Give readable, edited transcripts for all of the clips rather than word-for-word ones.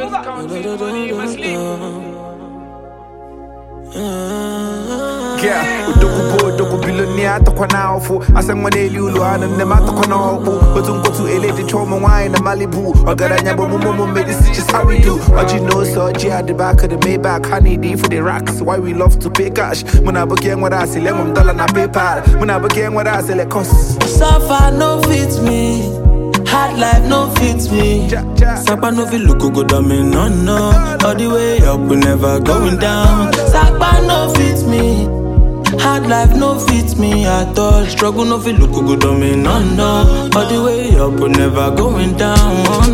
Yeah, udoku billionaire to kwana ofu asengwane liulu anan ma to kwana ofu otungo to elete choma wine na Malibu ogaranya bo mumu medicine just how we do what you know so at the back of the Maybach honey D for the racks why we love to pay cash muna bokeng what I say lemon dollar na PayPal muna bokeng what I say let cost suffer no fit me hard life no fit me Sapa no fit look good on me no all the way up we never going down Sapa no fit me hard life no fit me at all. Struggle no feel look good on me, no. All the way up, we never going down, oh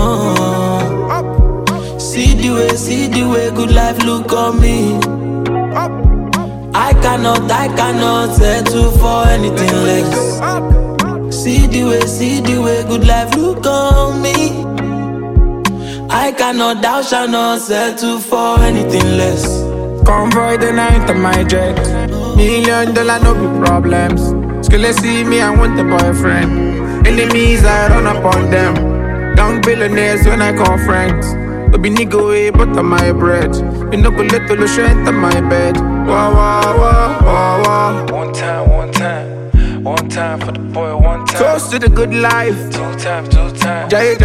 no. See the way, good life look on me. I cannot settle for anything less. See the way, good life look on me. I cannot shall not settle for anything less. Convoy the night of my jet. $1 million no be problems. Still see me, I want a boyfriend. Enemies, I run upon them. Young billionaires when I call friends. To be nigga way, but on my bread. You know go let the strength on my bed. Wah wah wah wah wah. One time for the boy, one time. Toast to the good life. Two times. Jay.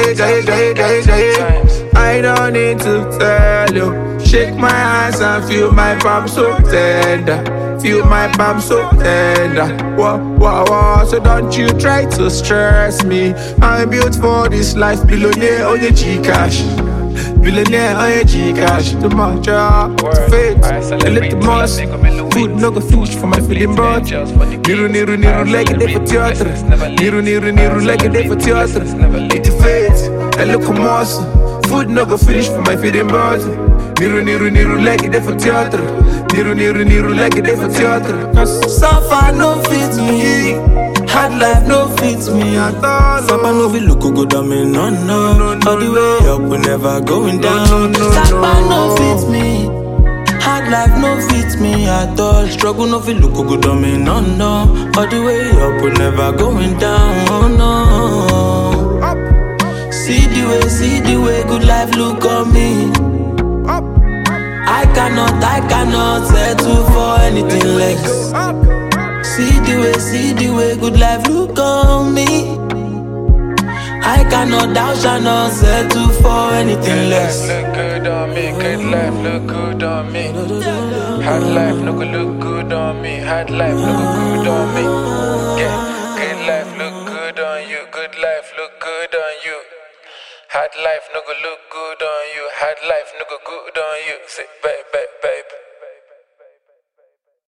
I don't need to tell you. Shake my hands and feel my palm so tender. Feel my palm so tender. Wah. So don't you try to stress me. I'm built for this life. Billionaire on your G-Cash. Billionaire on your G-Cash. The matcha, the faith, the little moss. Food no go finish for my feeling brought. Niru like a day for theater. Niru like a day for theater. It's the faith, a little moss. Food no go finish for my feeding body. Niru like a day for theater. Niru like a day for theater. Suffer no fit me. Hard life no fit me at all. Sapa no fit look good on me, no. All the way up, we never going down. Sapa no fit me. Hard life no fit me at all. Struggle no fit look good on me, no. All the way up, we never going down, oh no. See the way, good life look on me. I cannot settle for anything less. See the way, good life look on me. I cannot shall not settle for anything less. Look good on me, good life look good on me. Hard life no go look good on me. Hard life no go good on me. Yeah, good life look good on you. Good life look good on you. Hard life no go look good on you. Hard life no go good on you. Say, babe.